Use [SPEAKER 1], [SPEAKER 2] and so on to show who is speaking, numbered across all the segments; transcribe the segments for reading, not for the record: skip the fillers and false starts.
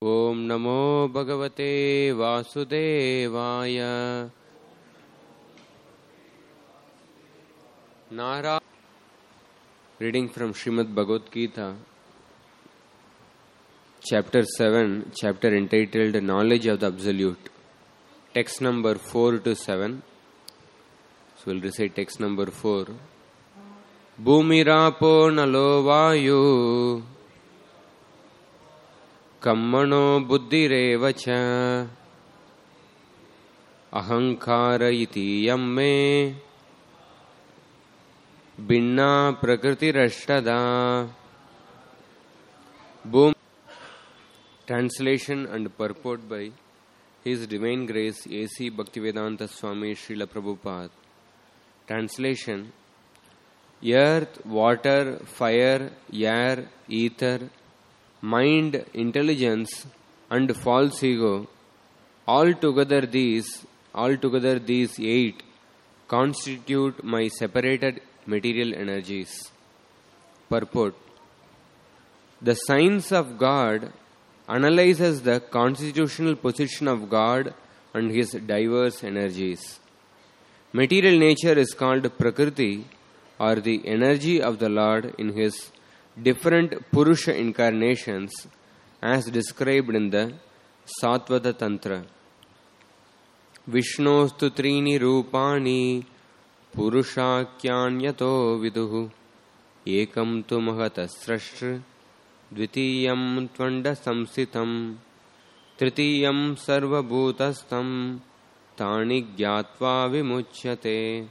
[SPEAKER 1] Om Namo Bhagavate Vasudevaya. Nara. Reading from Srimad Bhagavad Gita, Chapter 7, chapter entitled Knowledge of the Absolute. Text number 4 to 7. So we'll recite text number 4. Bhumirapo nalo vayu kammano buddhireva cha ahankara iti yamme binna prakritirashtada. Boom. Translation and purport by His Divine Grace A.C. Bhaktivedanta Swami Srila Prabhupada. Translation: Earth, water, fire, air, ether, mind, intelligence, and false ego, altogether these eight constitute my separated material energies. Purport: The science of God analyzes the constitutional position of God and His diverse energies. Material nature is called Prakriti, or the energy of the Lord in His different Purusha incarnations, as described in the Satvata Tantra. Vishnostu trini rupani purushakhyanyato viduhu ekam tu mahatasrashtr dvitiyam tvanda samsitam tritiyam sarvabhutastam tani gyatva vimuchyate.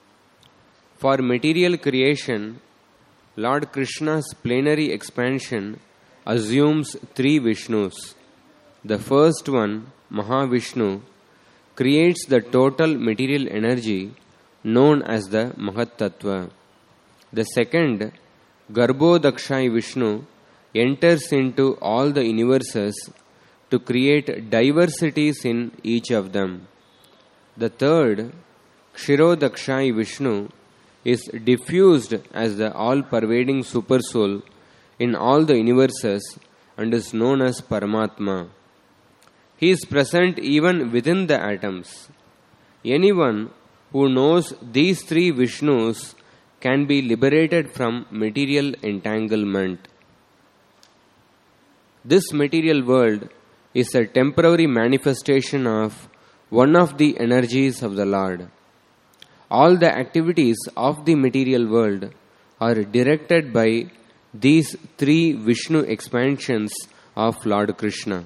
[SPEAKER 1] For material creation, Lord Krishna's plenary expansion assumes three Vishnus. The first one, Mahavishnu, creates the total material energy known as the Mahat Tattva. The second, Garbhodakshai Vishnu, enters into all the universes to create diversities in each of them. The third, Kshirodakshai Vishnu, is diffused as the all-pervading Supersoul in all the universes and is known as Paramatma. He is present even within the atoms. Anyone who knows these three Vishnus can be liberated from material entanglement. This material world is a temporary manifestation of one of the energies of the Lord. All the activities of the material world are directed by these three Vishnu expansions of Lord Krishna.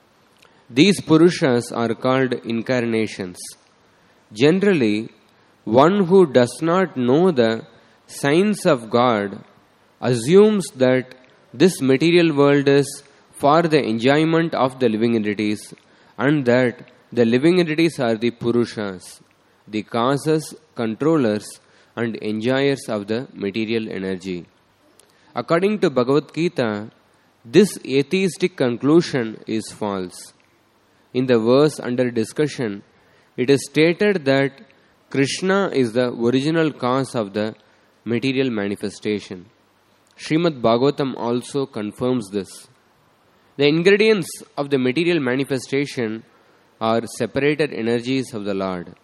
[SPEAKER 1] These Purushas are called incarnations. Generally, one who does not know the science of God assumes that this material world is for the enjoyment of the living entities and that the living entities are the Purushas, the causes, controllers, and enjoyers of the material energy. According to Bhagavad Gita, this atheistic conclusion is false. In the verse under discussion, it is stated that Krishna is the original cause of the material manifestation. Srimad Bhagavatam also confirms this. The ingredients of the material manifestation are separated energies of the Lord.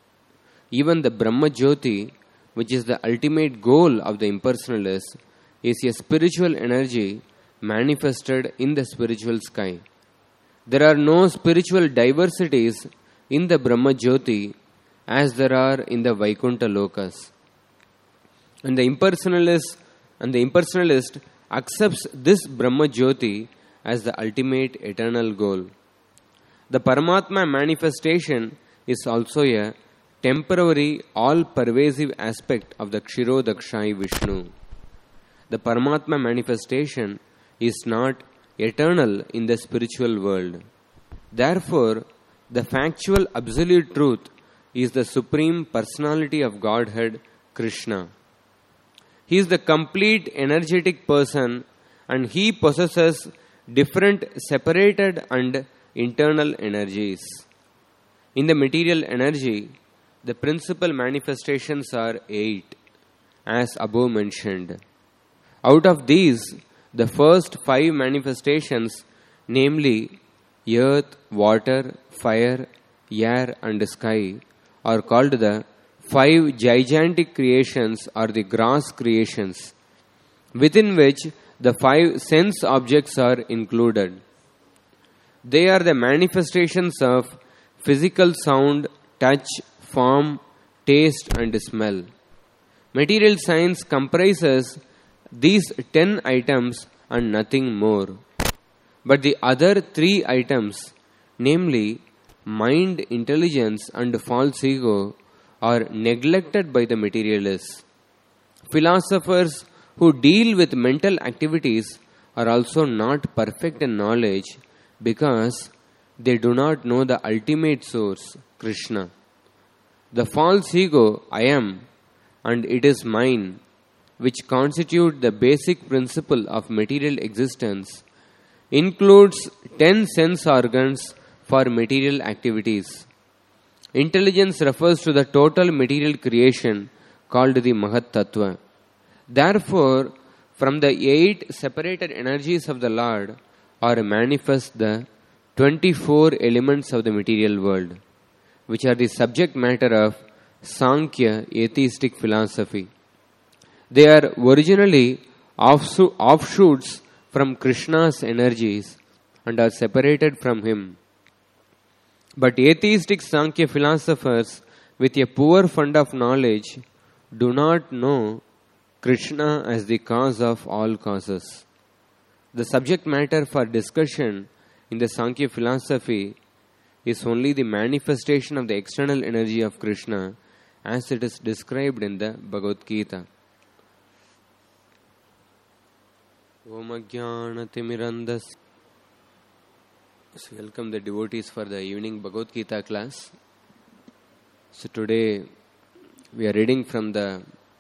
[SPEAKER 1] Even the Brahma Jyoti, which is the ultimate goal of the impersonalist, is a spiritual energy manifested in the spiritual sky. There are no spiritual diversities in the Brahma Jyoti as there are in the Vaikuntha Lokas. And the impersonalist accepts this Brahma Jyoti as the ultimate eternal goal. The Paramatma manifestation is also a temporary, all-pervasive aspect of the Kshirodakshai Vishnu. The Paramatma manifestation is not eternal in the spiritual world. Therefore, the factual absolute truth is the Supreme Personality of Godhead, Krishna. He is the complete energetic person and He possesses different separated and internal energies. In the material energy, the principal manifestations are 8, as above mentioned. Out of these, the first 5 manifestations, namely earth, water, fire, air and sky are called the five gigantic creations or the gross creations, within which the five sense objects are included. They are the manifestations of physical sound, touch, form, taste and smell. Material science comprises these 10 items and nothing more. But the other 3 items, namely mind, intelligence and false ego, are neglected by the materialists. Philosophers who deal with mental activities are also not perfect in knowledge because they do not know the ultimate source, Krishna. The false ego, I am, and it is mine, which constitute the basic principle of material existence, includes 10 sense organs for material activities. Intelligence refers to the total material creation called the Mahat Tattva. Therefore, from the 8 separated energies of the Lord are manifest the 24 elements of the material world, which are the subject matter of Sankhya atheistic philosophy. They are originally offshoots from Krishna's energies and are separated from him. But atheistic Sankhya philosophers with a poor fund of knowledge do not know Krishna as the cause of all causes. The subject matter for discussion in the Sankhya philosophy is only the manifestation of the external energy of Krishna as it is described in the Bhagavad Gita. Om Ajnanatimirandasya. So welcome the devotees for the evening Bhagavad Gita class. So today we are reading from the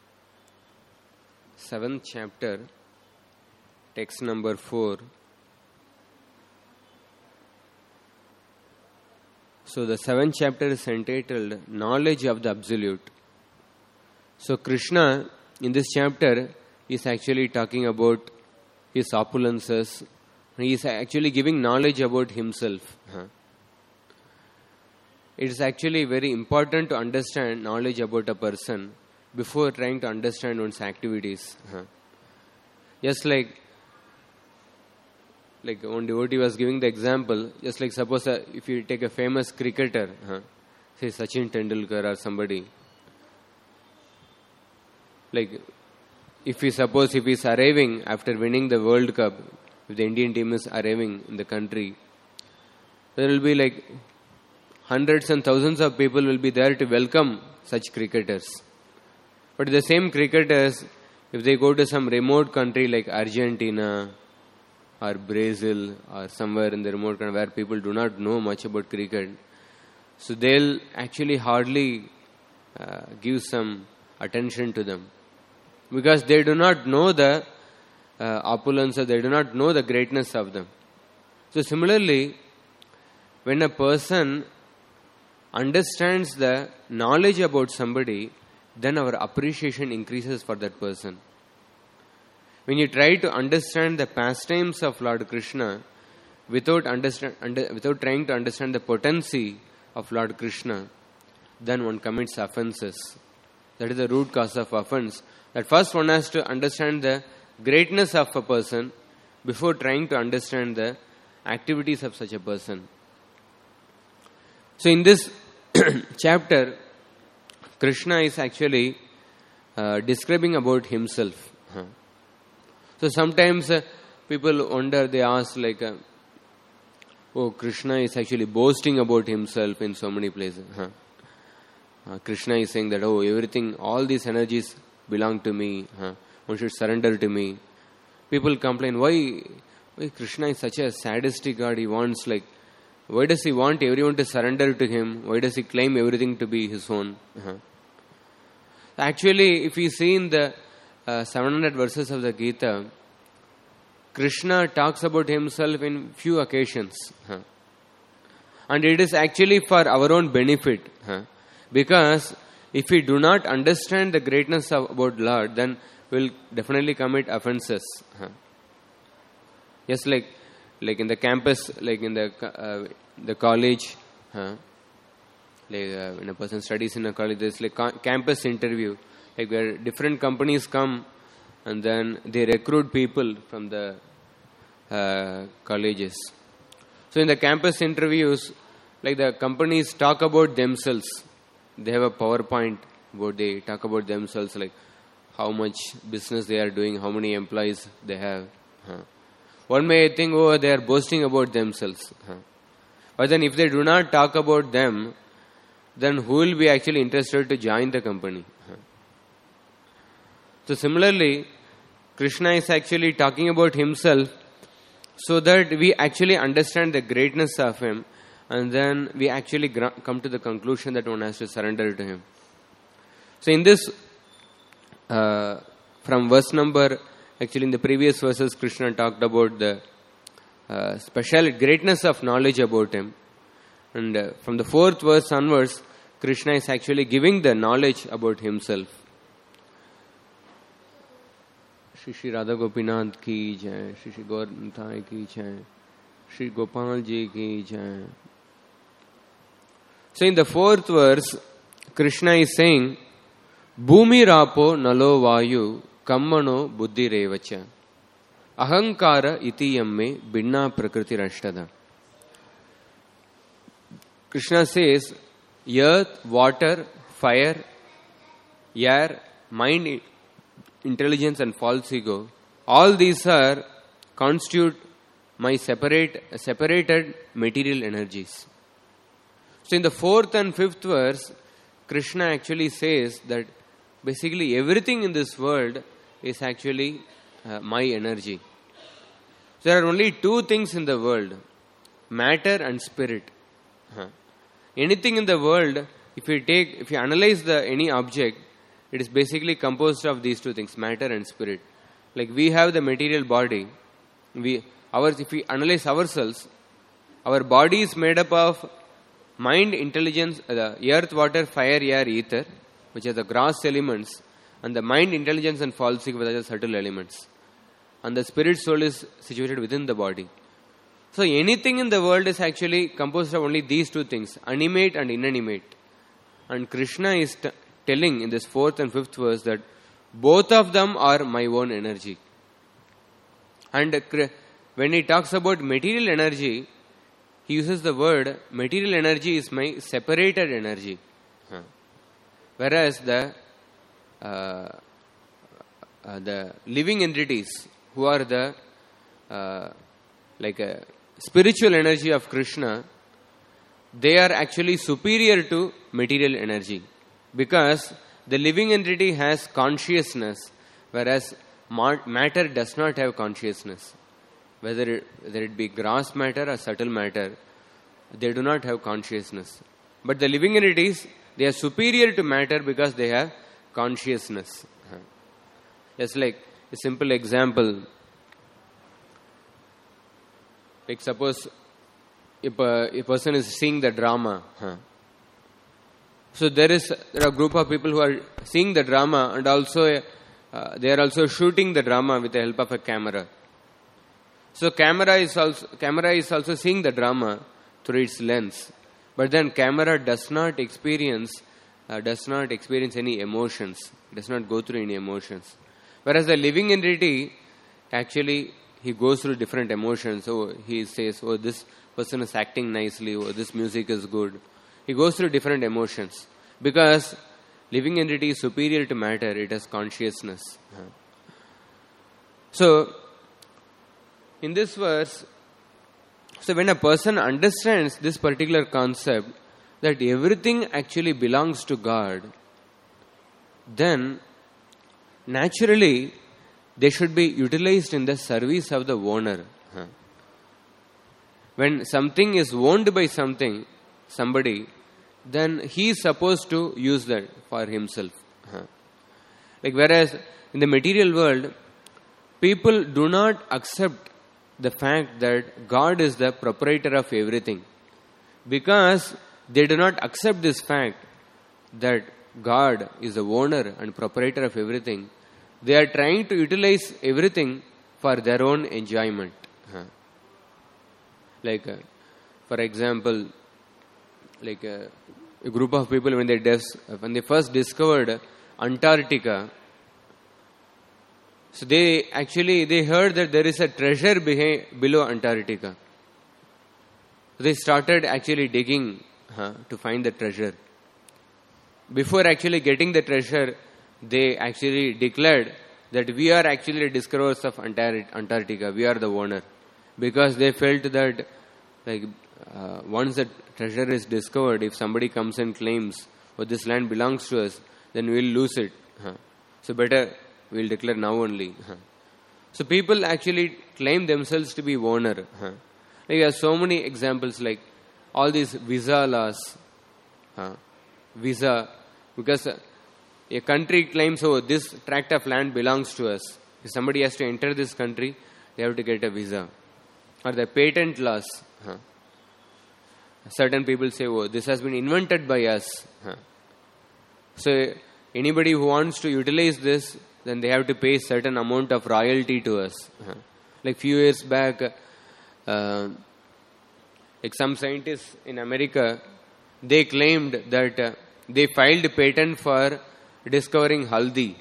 [SPEAKER 1] 7th chapter, text number 4. So the 7th chapter is entitled Knowledge of the Absolute. So Krishna in this chapter is actually talking about his opulences. He is actually giving knowledge about himself. It is actually very important to understand knowledge about a person before trying to understand one's activities. Just like one devotee was giving the example, just like suppose if you take a famous cricketer, say Sachin Tendulkar or somebody, like if he is arriving after winning the World Cup, if the Indian team is arriving in the country, there will be like hundreds and thousands of people will be there to welcome such cricketers. But the same cricketers, if they go to some remote country like Argentina or Brazil or somewhere in the remote country where people do not know much about cricket, so they'll actually hardly give some attention to them because they do not know the opulence, they do not know the greatness of them. So similarly, when a person understands the knowledge about somebody, then our appreciation increases for that person. When you try to understand the pastimes of Lord Krishna without trying to understand the potency of Lord Krishna, then one commits offenses. That is the root cause of offense. That first one has to understand the greatness of a person before trying to understand the activities of such a person. So in this chapter, Krishna is actually describing about himself. So sometimes people wonder, they ask like, Krishna is actually boasting about himself in so many places. Krishna is saying that, everything, all these energies belong to me. One should surrender to me. People complain, why Krishna is such a sadistic God? He wants why does he want everyone to surrender to him? Why does he claim everything to be his own? Actually, if we see in the 700 verses of the Gita, Krishna talks about himself in few occasions. And it is actually for our own benefit. Because if we do not understand the greatness about Lord, then we will definitely commit offenses. Just like like in the campus, like in the college, when a person studies in a college, there's like campus interview, like where different companies come and then they recruit people from the colleges. So in the campus interviews, like the companies talk about themselves. They have a PowerPoint where they talk about themselves, like how much business they are doing, how many employees they have. One may think, oh, they are boasting about themselves. But then if they do not talk about them, then who will be actually interested to join the company? So similarly, Krishna is actually talking about himself so that we actually understand the greatness of him, and then we actually come to the conclusion that one has to surrender to him. So in this, from verse number, actually in the previous verses, Krishna talked about the special greatness of knowledge about him. And from the 4th verse onwards, Krishna is actually giving the knowledge about himself. Shri Shri Radha Gopinath ki jai, Shri Shri Gaur Nitai ki jai, Shri Gopal ji ki jai. So in the 4th verse, Krishna is saying, Bhumi rapo nalo vayu kammano buddhi revacha ahankara iti yamme binna prakriti rashtada. Krishna says, earth, water, fire, air, mind, intelligence and false ego, all these are constitute my separated material energies. So in the 4th and 5th verse, Krishna actually says that basically everything in this world is actually my energy. So there are only 2 things in the world, matter and spirit. Anything in the world, if you analyze any object, it is basically composed of these 2 things, matter and spirit. Like we have the material body. If we analyze ourselves, our body is made up of mind, intelligence, the earth, water, fire, air, ether, which are the gross elements, and the mind, intelligence and false ego, which are the subtle elements. And the spirit soul is situated within the body. So anything in the world is actually composed of only these 2 things, animate and inanimate. And Krishna is telling in this 4th and 5th verse that both of them are my own energy. And when he talks about material energy, he uses the word material energy is my separated energy. Whereas the living entities who are the spiritual energy of Krishna, they are actually superior to material energy. Because the living entity has consciousness, whereas matter does not have consciousness. Whether it be gross matter or subtle matter, they do not have consciousness. But the living entities, they are superior to matter because they have consciousness. Just like a simple example. Like suppose if a person is seeing the drama. So there are a group of people who are seeing the drama, and also they are also shooting the drama with the help of a camera. So camera is also seeing the drama through its lens, but then camera does not experience any emotions, does not go through any emotions. Whereas the living entity, actually he goes through different emotions. So he says, oh, this person is acting nicely, oh, this music is good. He goes through different emotions because living entity is superior to matter. It has consciousness. So in this verse, so when a person understands this particular concept that everything actually belongs to God, then naturally they should be utilized in the service of the owner. When something is owned by somebody, then he is supposed to use that for himself. Like whereas in the material world, people do not accept the fact that God is the proprietor of everything, because they do not accept this fact that God is the owner and proprietor of everything. They are trying to utilize everything for their own enjoyment. Like, for example, like a group of people when they first discovered Antarctica, so they heard that there is a treasure below Antarctica. They started actually digging to find the treasure. Before actually getting the treasure, they actually declared that we are actually the discoverers of Antarctica. We are the owner. Because they felt that once the treasure is discovered, if somebody comes and claims, oh, this land belongs to us, then we will lose it. So better we will declare now only. So people actually claim themselves to be owner. There are so many examples like all these visa laws. Visa, because a country claims, oh, this tract of land belongs to us. If somebody has to enter this country, they have to get a visa. Or the patent laws. Certain people say, oh, this has been invented by us. So anybody who wants to utilize this, then they have to pay certain amount of royalty to us. Like few years back, like some scientists in America, they claimed that they filed a patent for discovering haldi.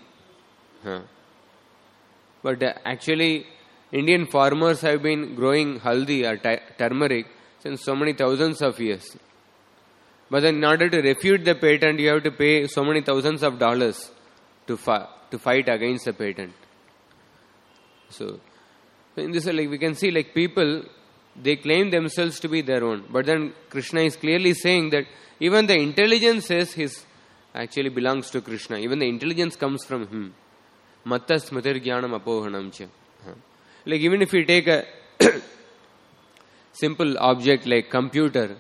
[SPEAKER 1] But actually, Indian farmers have been growing haldi or turmeric since so many thousands of years. But then in order to refute the patent, you have to pay so many thousands of dollars to fight against the patent. So in this, we can see people, they claim themselves to be their own. But then Krishna is clearly saying that even the intelligence actually belongs to Krishna. Even the intelligence comes from him. Matta smritir jnanam apohanam cha. Even if you take a simple object like computer,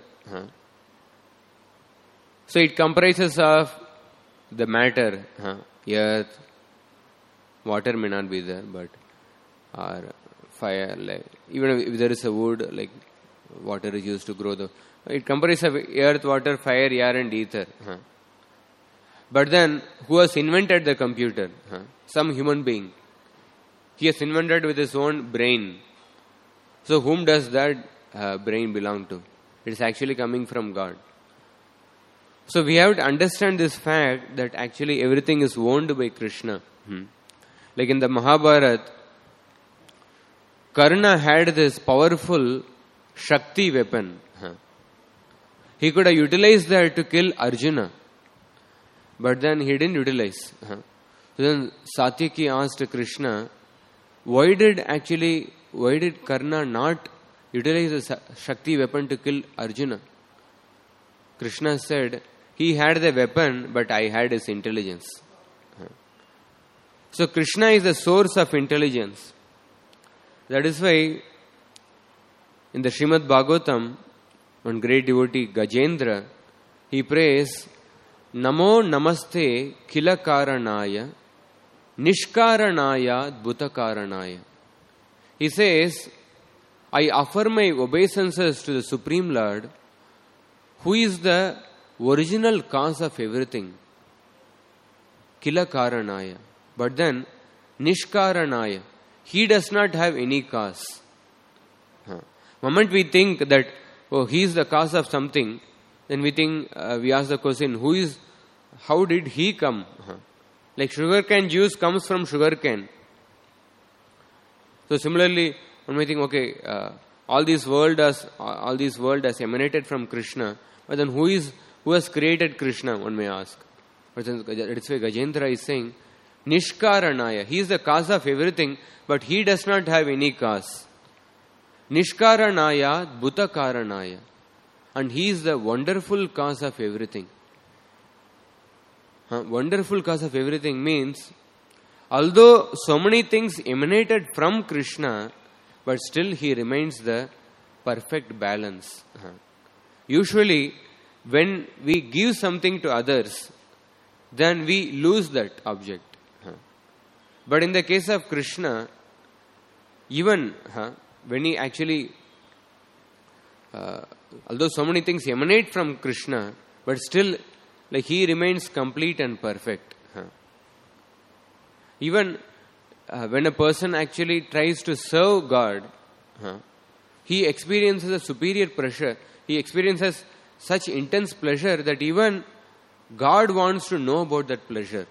[SPEAKER 1] so it comprises of the matter, earth, water may not be there, but or fire, even if there is a wood, water is used to grow it comprises of earth, water, fire, air and ether. But then, who has invented the computer? Some human being. He has invented with his own brain. So whom does that brain belong to? It is actually coming from God. So we have to understand this fact that actually everything is owned by Krishna. Like in the Mahabharata, Karna had this powerful Shakti weapon. He could have utilized that to kill Arjuna. But then he didn't utilize. So then Satyaki asked Krishna, why did Karna not utilize the Shakti weapon to kill Arjuna? Krishna said, he had the weapon, but I had his intelligence. So Krishna is the source of intelligence. That is why in the Srimad Bhagavatam, one great devotee, Gajendra, he prays, Namo Namaste Kila Karanaya Nishkaranaya Bhutakaranaya. He says, I offer my obeisances to the Supreme Lord, who is the original cause of everything. Kila Karanaya. But then, Nishkaranaya. He does not have any cause. Moment we think that, oh, he is the cause of something, then we ask the question, how did he come? Like sugarcane juice comes from sugarcane. So similarly, when we think, okay, all this world has emanated from Krishna, but then who has created Krishna, one may ask. But then it's why Gajendra is saying, Nishkaranaya. He is the cause of everything, but he does not have any cause. Nishkaranaya Bhutakaranaya. And he is the wonderful cause of everything. Wonderful cause of everything means, although so many things emanated from Krishna, but still he remains the perfect balance. Usually, when we give something to others, then we lose that object. But in the case of Krishna, even when he actually, although so many things emanate from Krishna, but still he remains complete and perfect. Even when a person actually tries to serve God, he experiences a superior pleasure. He experiences such intense pleasure that even God wants to know about that pleasure.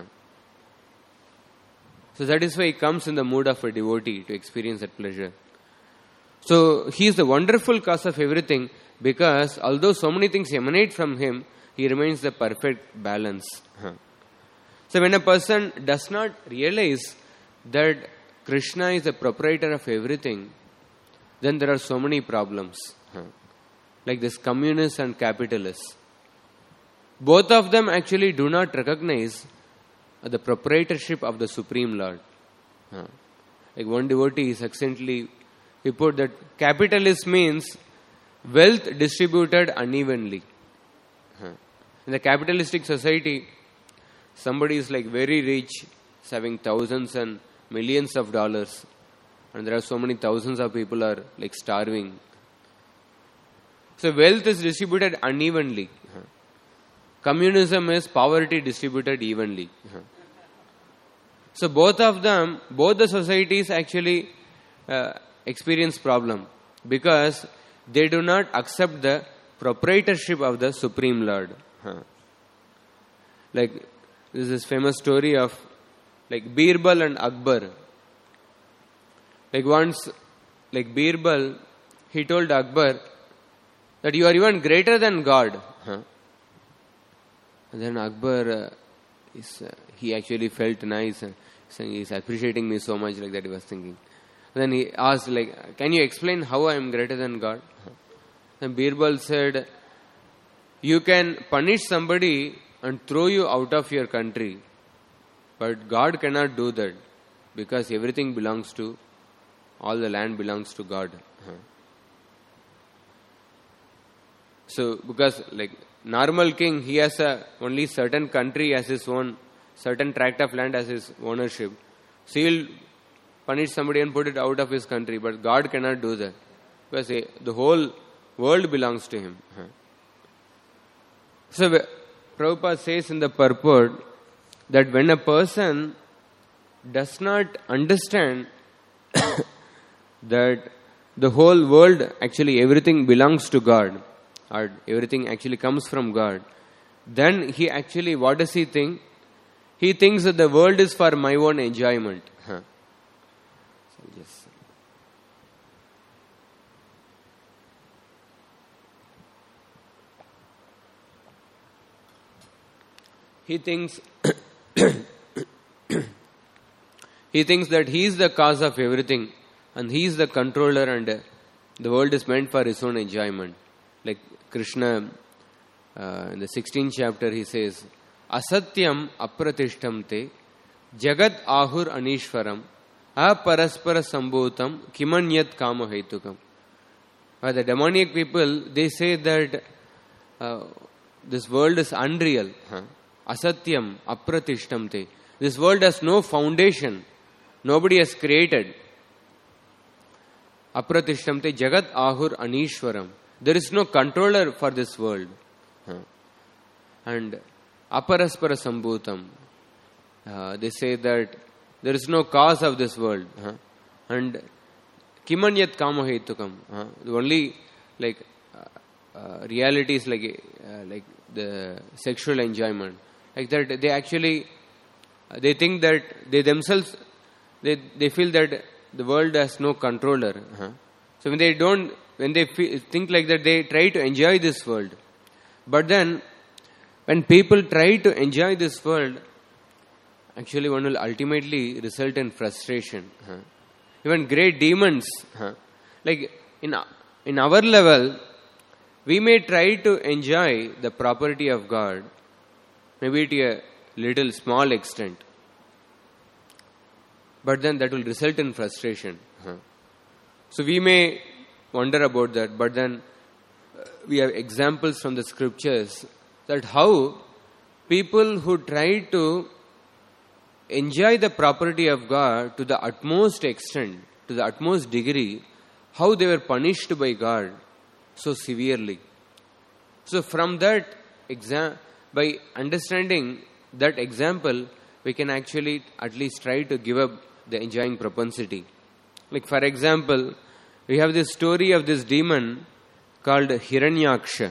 [SPEAKER 1] So that is why he comes in the mood of a devotee to experience that pleasure. So he is the wonderful cause of everything, because although so many things emanate from him, he remains the perfect balance. So when a person does not realize that Krishna is the proprietor of everything, then there are so many problems. Like this communists and capitalists. Both of them actually do not recognize the proprietorship of the Supreme Lord. Like one devotee succinctly, he put that capitalist means wealth distributed unevenly. In the capitalistic society, somebody is like very rich, having thousands and millions of dollars, and there are so many thousands of people are like starving. So wealth is distributed unevenly. Communism is poverty distributed evenly. So both of them, both the societies actually experience problem, because they do not accept the proprietorship of the Supreme Lord. Like this is famous story of like Birbal and Akbar. Like once, like Birbal, he told Akbar that you are even greater than God. And then Akbar, he actually felt nice, saying he's appreciating me so much, like that he was thinking. And then he asked, like, can you explain how I am greater than God? And Birbal said, you can punish somebody and throw you out of your country, but God cannot do that, because everything belongs to, all the land belongs to God. So, because like normal king, he has only certain country as his own, certain tract of land as his ownership. So he will punish somebody and put it out of his country, but God cannot do that, because the whole world belongs to him. So Prabhupada says in the purport that when a person does not understand that the whole world, actually everything belongs to God, or everything actually comes from God, then he actually, what does he think? He thinks that the world is for my own enjoyment. He thinks he thinks that he is the cause of everything, and he is the controller, and the world is meant for his own enjoyment. Like Krishna, in the 16th chapter, he says, Asatyam apratishtamte jagat ahur anishwaram aparaspara sambhutam kimanyat kama hetukam. The demoniac people, they say that this world is unreal. Asatyam apratishtamte. This world has no foundation. Nobody has created. Apratishtamte jagat ahur anishwaram. There is no controller for this world. And aparaspara sambhutam. They say that there is no cause of this world. And kimanyat kama hetukam. The only like reality is like the sexual enjoyment. Like that, they actually, they think that they themselves, they feel that the world has no controller. So when they think like that, they try to enjoy this world. But then, when people try to enjoy this world, actually one will ultimately result in frustration. Even great demons, like in our level, we may try to enjoy the property of God, maybe to a little small extent. But then that will result in frustration. So we may wonder about that, but then we have examples from the scriptures that how people who try to enjoy the property of God to the utmost extent, to the utmost degree, how they were punished by God so severely. So from that by understanding that example, we can actually at least try to give up the enjoying propensity. Like for example, we have this story of this demon called Hiranyaksha.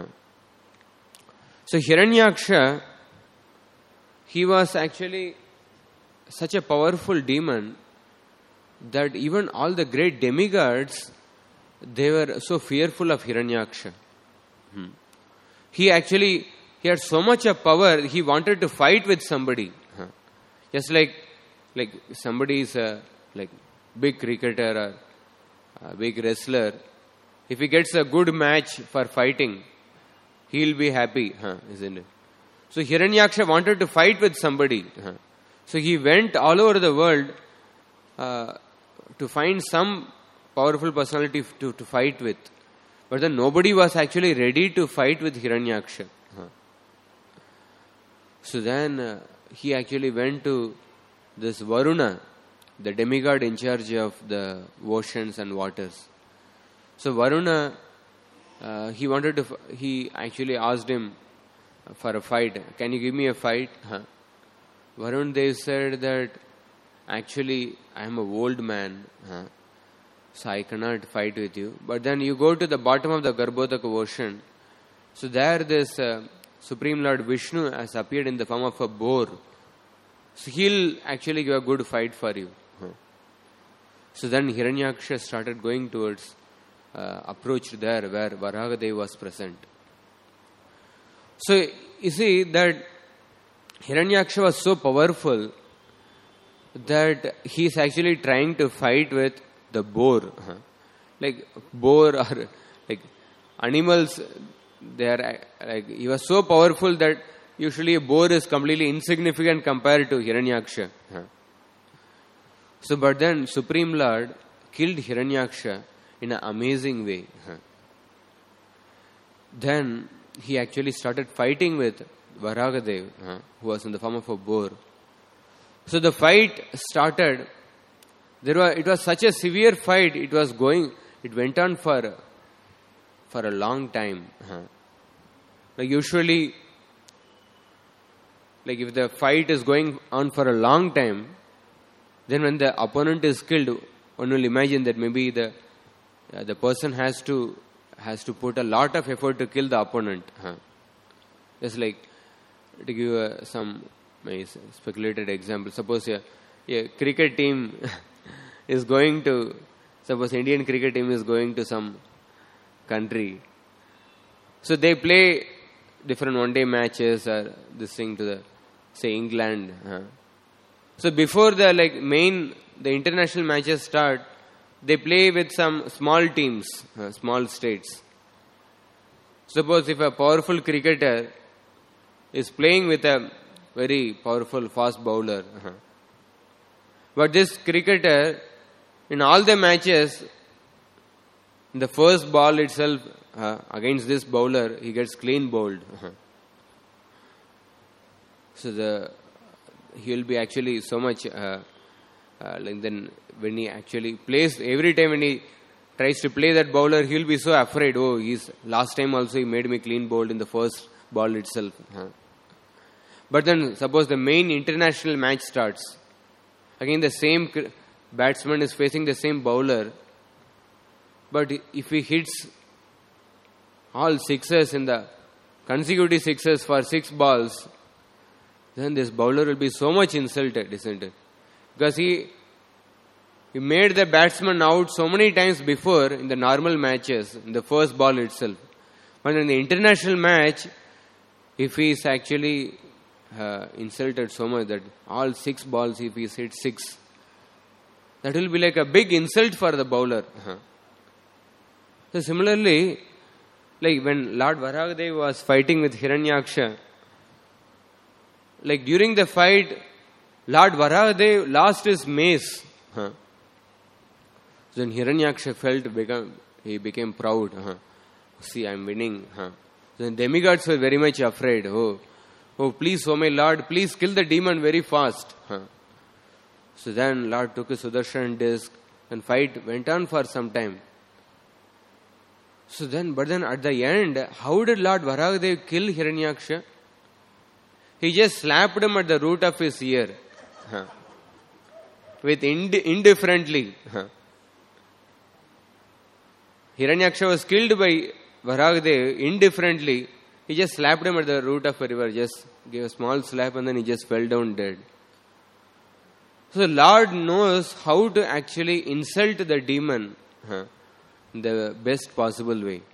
[SPEAKER 1] So Hiranyaksha, he was actually such a powerful demon that even all the great demigods, they were so fearful of Hiranyaksha. He had so much of power, he wanted to fight with somebody. Just like somebody is a big cricketer or a big wrestler. If he gets a good match for fighting, he'll be happy, isn't it? So Hiranyaksha wanted to fight with somebody. So he went all over the world to find some powerful personality to fight with. But then nobody was actually ready to fight with Hiranyaksha. So then he actually went to this Varuna, the demigod in charge of the oceans and waters. So Varuna, he actually asked him for a fight. Can you give me a fight? Varun Dev said that actually I am an old man, so I cannot fight with you. But then you go to the bottom of the Garbhodaka ocean. So there this Supreme Lord Vishnu has appeared in the form of a boar. So he'll actually give a good fight for you. So then Hiranyaksha started going towards, approached there where Varagadev was present. So you see that Hiranyaksha was so powerful that he is actually trying to fight with the boar. Like boar or like animals, they are he was so powerful that usually a boar is completely insignificant compared to Hiranyaksha. So but then Supreme Lord killed Hiranyaksha in an amazing way. Then he actually started fighting with Varagadev, who was in the form of a boar. So the fight started. It was such a severe fight. It went on for a long time. Like usually, like if the fight is going on for a long time, then when the opponent is killed, one will imagine that maybe the person has to put a lot of effort to kill the opponent. Just like to give some speculated example. Suppose a cricket team is going to, suppose Indian cricket team is going to some country. So they play different one-day matches or this thing to the, say, England. So before the international matches start, they play with some small teams, small states. Suppose if a powerful cricketer is playing with a very powerful fast bowler, but this cricketer, in all the matches, in the first ball itself, against this bowler, he gets clean bowled. So he will be actually so much. Then when he actually plays, every time when he tries to play that bowler, he will be so afraid. Oh, last time also he made me clean bowled in the first ball itself. But then suppose the main international match starts. Again the same batsman is facing the same bowler. But if he hits all sixes in the consecutive sixes for 6 balls, then this bowler will be so much insulted, isn't it? Because he made the batsman out so many times before in the normal matches, in the first ball itself. But in the international match, if he is actually insulted so much that all 6 balls, if he hit 6, that will be like a big insult for the bowler. So similarly, like when Lord Varagadev was fighting with Hiranyaksha, like during the fight, Lord Varagadev lost his mace. So then Hiranyaksha he became proud. See, I am winning. So then demigods were very much afraid. Oh, please, oh my Lord, please kill the demon very fast. So then Lord took a Sudarshan disc and fight went on for some time. So then, but then at the end, how did Lord Varagadev kill Hiranyaksha? He just slapped him at the root of his ear. With indifferently. Hiranyaksha was killed by Varahadev indifferently. He just slapped him at the root of a river, just gave a small slap and then he just fell down dead. So the Lord knows how to actually insult the demon in the best possible way.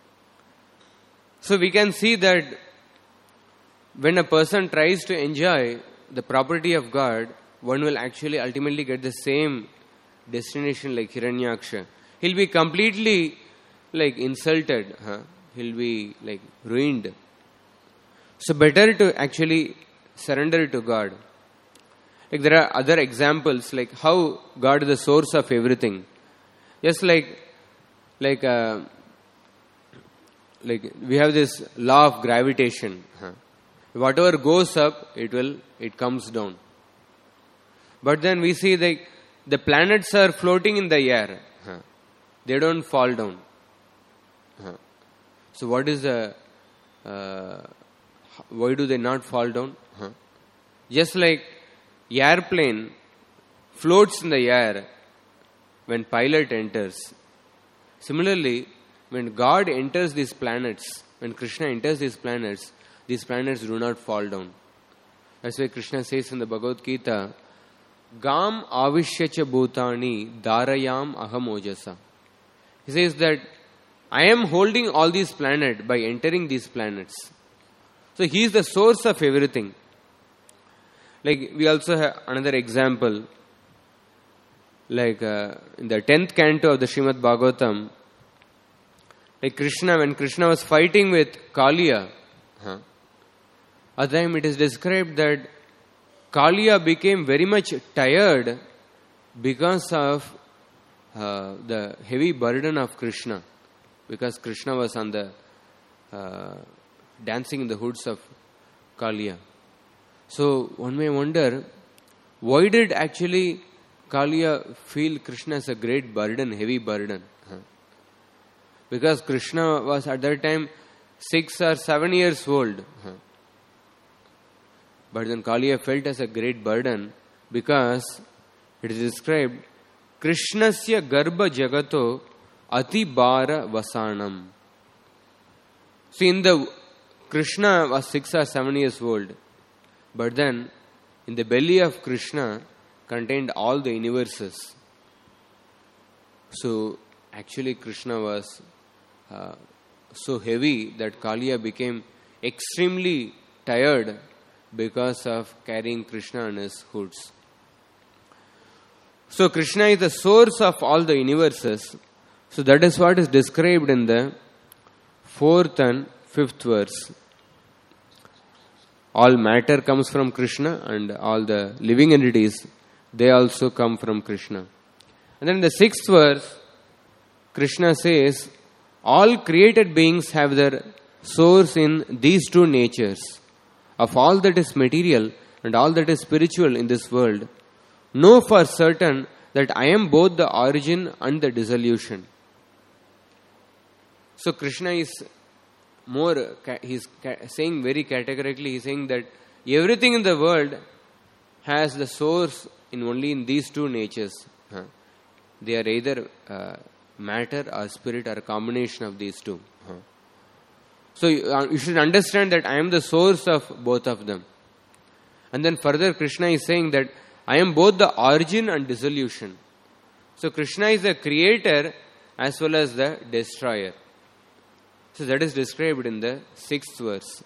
[SPEAKER 1] So we can see that when a person tries to enjoy the property of God, one will actually ultimately get the same destination like Hiranyaksha. He'll be completely insulted. He'll be ruined. So better to actually surrender to God. There are other examples like how God is the source of everything. Just like we have this law of gravitation. Whatever goes up, it comes down. But then we see the planets are floating in the air. They don't fall down. So what is why do they not fall down? Just like airplane floats in the air when pilot enters. Similarly, when God enters these planets, when Krishna enters these planets do not fall down. That's why Krishna says in the Bhagavad Gita, Gam avishyacha bhutani darayam ahamojasa. He says that I am holding all these planets by entering these planets. So he is the source of everything. We also have another example. In the 10th canto of the Srimad Bhagavatam, when Krishna was fighting with Kaliya, at the time it is described that Kaliya became very much tired because of the heavy burden of Krishna. Because Krishna was on the dancing in the hoods of Kaliya. So one may wonder, why did actually Kaliya feel Krishna as a great burden, heavy burden? Because Krishna was at that time 6 or 7 years old. But then Kaliya felt as a great burden because it is described, Krishnasya garbha jagato ati bara vasanam. See, Krishna was 6 or 7 years old. But then, in the belly of Krishna contained all the universes. So, actually Krishna was so heavy that Kaliya became extremely tired because of carrying Krishna on his hoods. So, Krishna is the source of all the universes. So, that is what is described in the 4th and 5th verse. All matter comes from Krishna and all the living entities, they also come from Krishna. And then in the 6th verse, Krishna says, all created beings have their source in these two natures. Of all that is material and all that is spiritual in this world, know for certain that I am both the origin and the dissolution. So Krishna is he's saying very categorically, he's saying that everything in the world has the source only in these two natures. They are either matter or spirit or a combination of these two. So you should understand that I am the source of both of them. And then further Krishna is saying that I am both the origin and dissolution. So Krishna is the creator as well as the destroyer. So that is described in the 6th verse.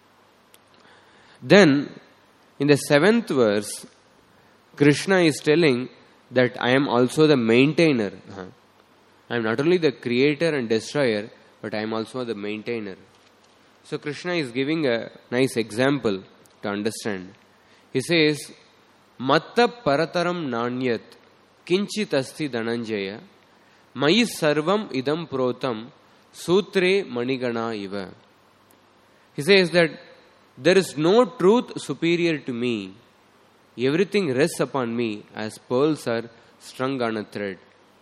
[SPEAKER 1] Then, in the 7th verse, Krishna is telling that I am also the maintainer. I am not only the creator and destroyer, but I am also the maintainer. So Krishna is giving a nice example to understand. He says, Matta parataram nanyat kinchit asti dhananjaya mayi sarvam idam protam Sutre Manigana Iva. He says that there is no truth superior to me. Everything rests upon me as pearls are strung on a thread.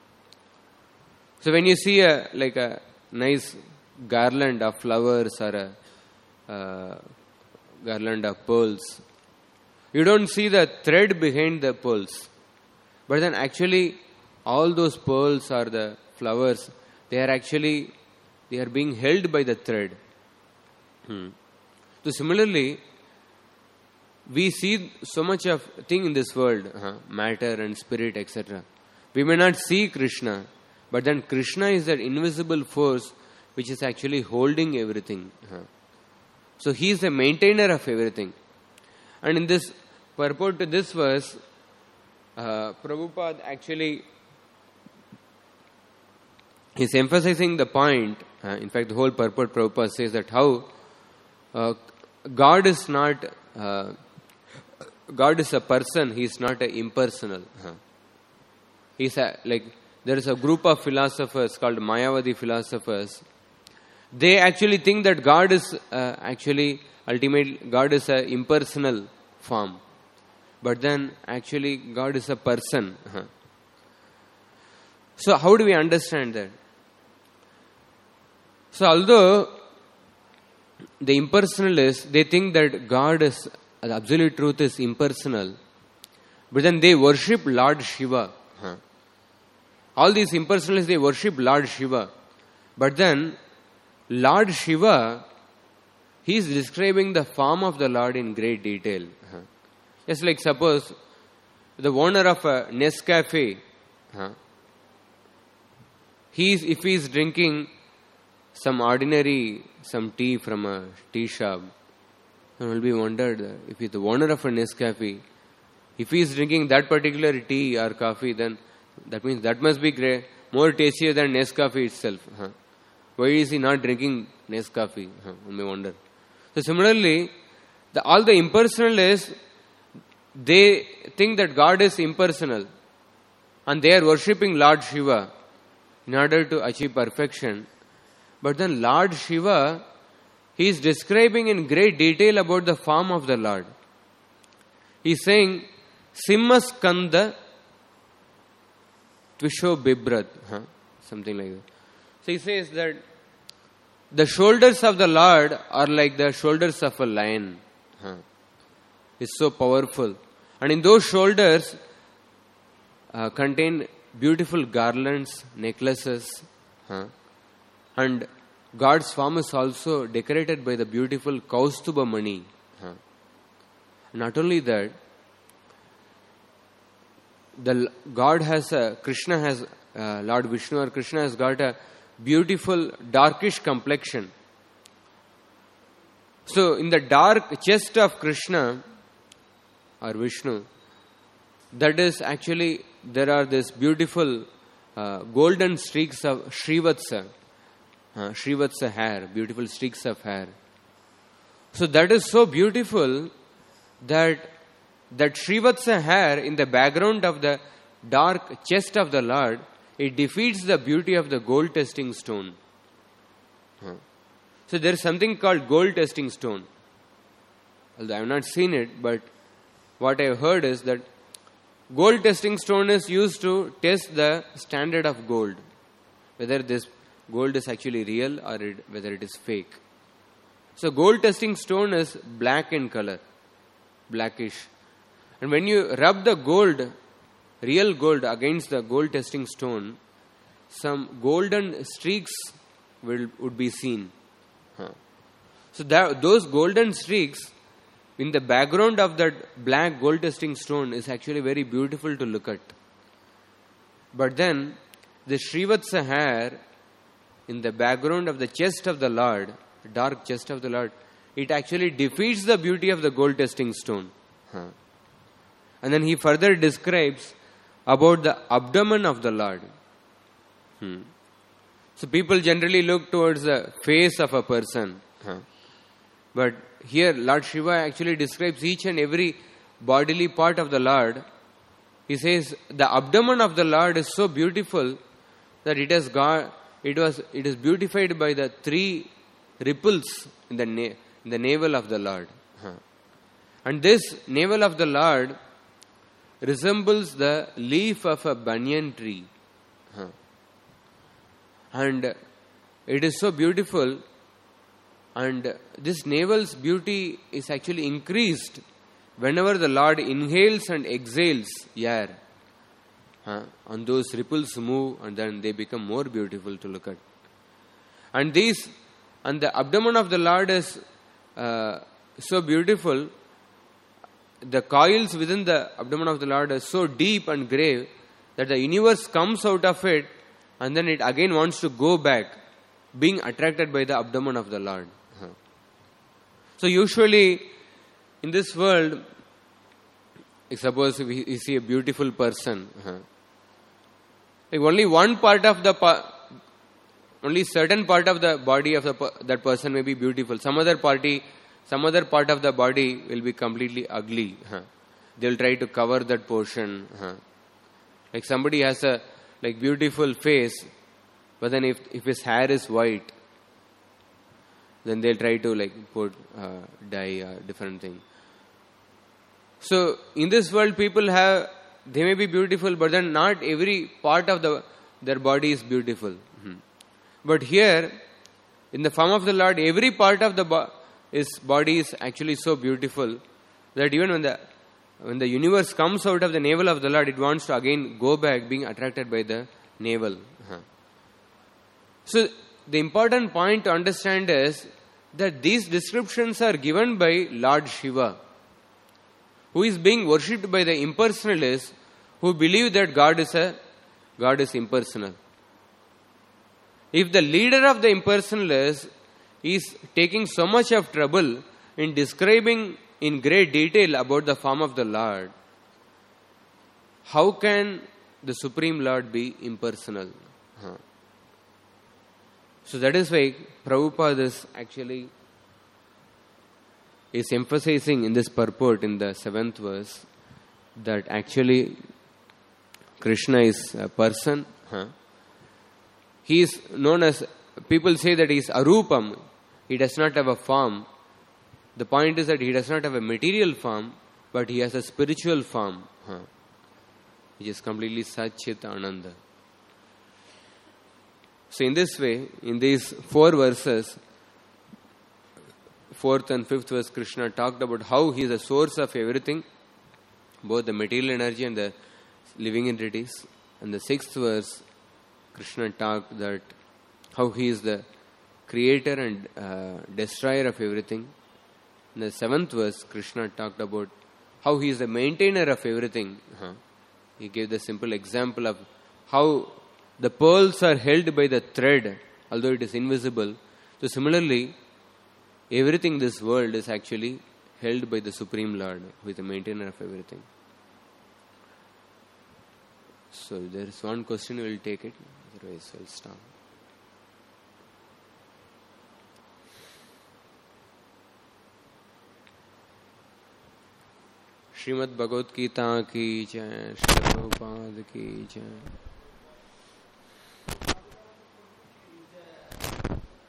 [SPEAKER 1] So when you see a nice garland of flowers or a garland of pearls, you don't see the thread behind the pearls. But then actually all those pearls or the flowers, they are being held by the thread. So similarly, we see so much of thing in this world, matter and spirit, etc. We may not see Krishna, but then Krishna is that invisible force which is actually holding everything. So he is the maintainer of everything. And in this purport to this verse, Prabhupada actually is emphasizing the point. In fact, the whole purport Prabhupada says that how God is not God is a person. He is not a impersonal. He's there is a group of philosophers called Mayavadi philosophers. They actually think that God is God is a impersonal form. But then actually God is a person. So how do we understand that? So although the impersonalists, they think that God is, the absolute truth is impersonal, but then they worship Lord Shiva. All these impersonalists, they worship Lord Shiva. But then Lord Shiva, he is describing the form of the Lord in great detail. Just like suppose the owner of a Nescafe, if he is drinking some tea from a tea shop, it will be wondered if he is the owner of a Nescafe, if he is drinking that particular tea or coffee, then that means that must be great, more tastier than Nescafe itself. Why is he not drinking Nescafe? One may wonder. So similarly, all the impersonalists, they think that God is impersonal and they are worshipping Lord Shiva in order to achieve perfection. But then Lord Shiva, he is describing in great detail about the form of the Lord. He is saying, Simmaskanda Tvisho Bibrat, something like that. So he says that the shoulders of the Lord are like the shoulders of a lion. It's so powerful. And in those shoulders contain beautiful garlands, necklaces. And God's form is also decorated by the beautiful Kaustuba Mani. Not only that, Krishna has, Lord Vishnu or Krishna has got a beautiful darkish complexion. So in the dark chest of Krishna or Vishnu, that is actually, there are this beautiful golden streaks of Srivatsa hair, beautiful streaks of hair. So that is so beautiful that Srivatsa hair in the background of the dark chest of the Lord, it defeats the beauty of the gold testing stone. So there is something called gold testing stone. Although I have not seen it, but what I have heard is that gold testing stone is used to test the standard of gold, whether this gold is actually real or whether it is fake. So gold testing stone is black in color, blackish. And when you rub the gold, real gold, against the gold testing stone, some golden streaks would be seen. So those golden streaks in the background of that black gold testing stone is actually very beautiful to look at. But then the Srivatsa hair in the background of the chest of the Lord, dark chest of the Lord, it actually defeats the beauty of the gold testing stone. And then he further describes about the abdomen of the Lord. So people generally look towards the face of a person. But here Lord Shiva actually describes each and every bodily part of the Lord. He says the abdomen of the Lord is so beautiful that it is beautified by the 3 ripples in the navel of the Lord. And this navel of the Lord resembles the leaf of a banyan tree. And it is so beautiful, and this navel's beauty is actually increased whenever the Lord inhales and exhales air. and those ripples move and then they become more beautiful to look at. And the abdomen of the Lord is so beautiful. The coils within the abdomen of the Lord are so deep and grave that the universe comes out of it and then it again wants to go back, being attracted by the abdomen of the Lord. So usually in this world, suppose we see a beautiful person, like only one part of the only certain part of the body of that person may be beautiful. Some other part of the body will be completely ugly. They will try to cover that portion. Like somebody has a beautiful face, but then if his hair is white, then they'll try to put dye, different thing. So in this world, people they may be beautiful, but then not every part of their body is beautiful. But here, in the form of the Lord, every part of his body is actually so beautiful that even when the universe comes out of the navel of the Lord, it wants to again go back, being attracted by the navel. So the important point to understand is that these descriptions are given by Lord Shiva, who is being worshipped by the impersonalists who believe that God is impersonal. If the leader of the impersonalists is taking so much of trouble in describing in great detail about the form of the Lord, how can the Supreme Lord be impersonal? So that is why Prabhupada is emphasizing in this purport in the 7th verse that actually Krishna is a person. He is known as, people say that he is Arupam. He does not have a form. The point is that he does not have a material form, but he has a spiritual form, which is completely Satchit Ananda. So in this way, in these 4 verses, 4th and 5th verse, Krishna talked about how he is the source of everything, both the material energy and the living entities. And the 6th verse, Krishna talked that how he is the creator and destroyer of everything. In the 7th verse, Krishna talked about how he is the maintainer of everything. He gave the simple example of how the pearls are held by the thread, although it is invisible. So similarly, everything in this world is actually held by the Supreme Lord, who is the maintainer of everything. So if there is one question, we will take it. Otherwise, I will stop. Shrimad Bhagavad Gita की जय, श्री प्रभुपाद की जय.